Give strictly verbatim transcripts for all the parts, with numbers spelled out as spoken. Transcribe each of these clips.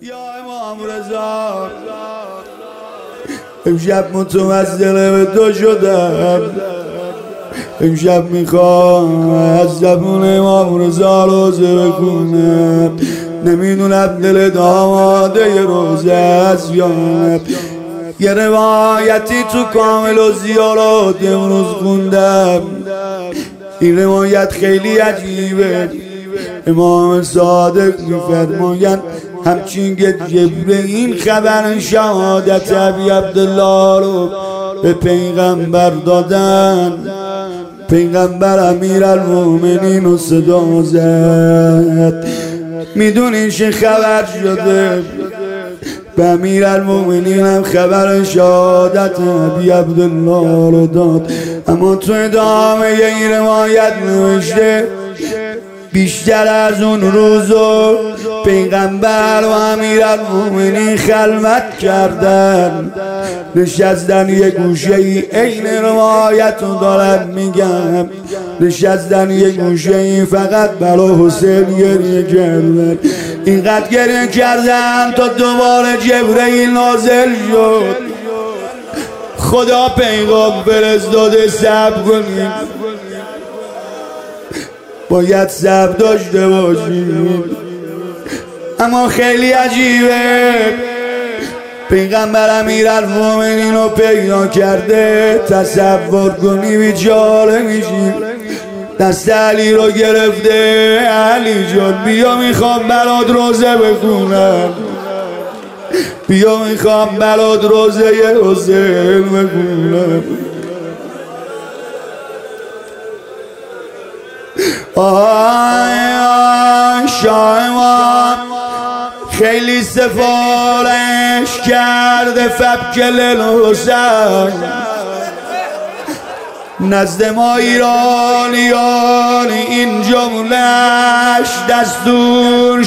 یا امام رضا امشب متوسل به تو شدم، امشب میخوام از زبون امام رضا روزه بخونم. نمیدونم دل داماده روزه است یا نه. یه روایتی تو کامل و زیارات امروز خوندم، این روایت خیلی عجیبه. امام صادق میفرمایند همچین که جبرئیل خبر شهادت ابی عبدالله رو به پیغمبر دادن، پیغمبر امیرالمومنین رو صدا زد. میدونین چه خبر شده؟ به امیرالمومنین هم خبر شهادت ابی عبدالله رو داد. اما تو ادامه این روایت نوشته بیشتر از اون روزو پیغمبر و امیرالمومنین خلوت کردن، نشستن یه گوشه ای، این روایت رو دارم میگم، نشستن یه گوشه ای فقط برای حسین گریه کردن. اینقدر گریه کردن تا دوباره جبرئیل نازل شد. خدا پیغام فرستاده صبر کنیم، باید صبر داشته باشیم. اما خیلی عجیبه، پیغمبر امیرالمومنین رو پیدا کرده. تصور کنی بیچاره میشی. دست علی رو گرفته، علی جان بیا میخوام برات روزه بخونم، بیا میخوام برات روزه حسین بخونم. آی آی شاه ما خیلی سفارش کرده فبکل الحسین، نزد ما ایرانیان این جملهش دستور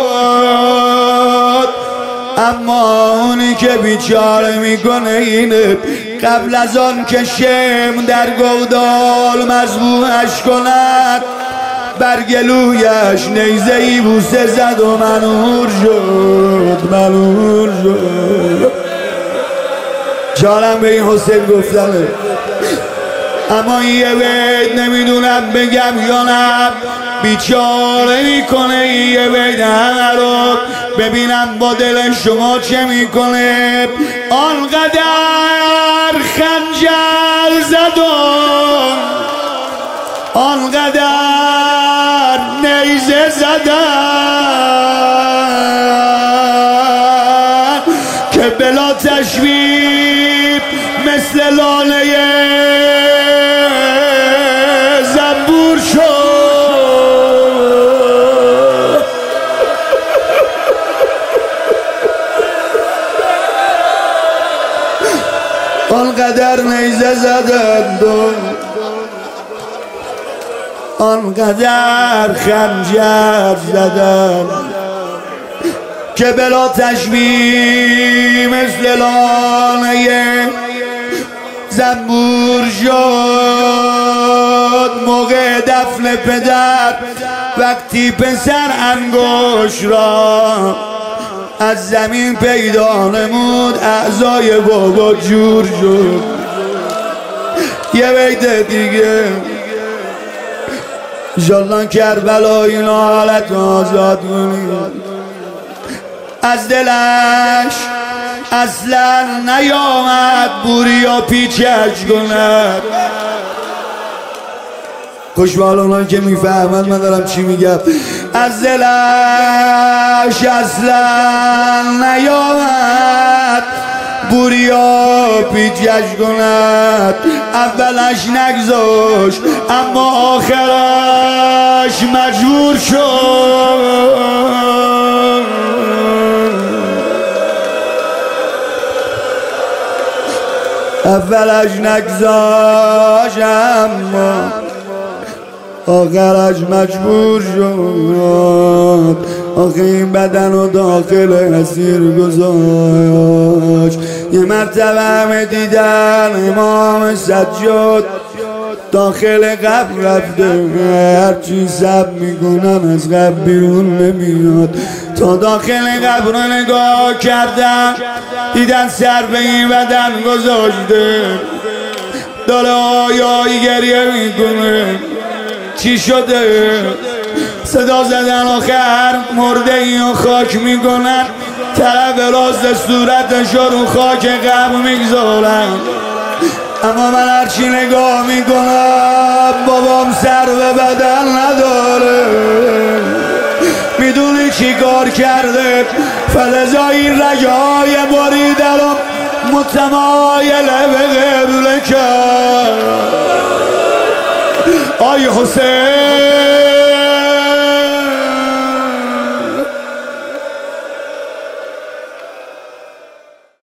شد. اما اونی که بیچاره میکنه اینه، قبل از آن که شم در گودال مذبوحش کند برگلویش نیزه ای بوسه زد و منور شد، منور شد. جانم به این حسین گفتمه. اما یه بیت نمیدونم بگم یا نه، بیچاره میکنه یه بیت همه رو ببینم با دل شما چه میکنه. آنقدر خنجر زدم، آنقدر نیزه زدن که بلا تشبیه مثل لانه زنبور شد. آنقدر نیزه زدن، آنقدر خنجر زدن که بلا تشبیه مثل لانه زنبور شد. موقع دفن پدر وقتی پسر انگوش را از زمین پیدا نمود، اعضای بابا جور شد. یه بیت دیگه انشالله کربلا این حالت آزاد کنید. از دلش اصلا نیامد بوریا پیچش کند. خوشبال اونایی که میفهمند من دارم چی میگم. از دلش اصلا نیامد بوریا پیچش کند. اولش نگذاشت اما آخرش مجبور شد. اولش نگذاشت اما آخرش مجبور شد. آخه این بدن و داخل اسیر گذاشت. یه مرتبه همه دیدن امام سجاد داخل قبر رفته، هرچی سب میکنن از قبر بیرون نمیاد. تا داخل قبر نگاه کردم دیدن سر به این بدن گذاشته داره آیایی گریه میکنه. چی شده؟ صدا زدن آخر مرده اینو خاک میکنن، طرف راست صورتش رو خاک قبر میگذارن. اما من هرچی نگاه میکنم بابام سر به بدن نداره. میدونی چی کار کرده؟ فلزایی رجای بریده رو متمایل به قبله کرد. آی حسین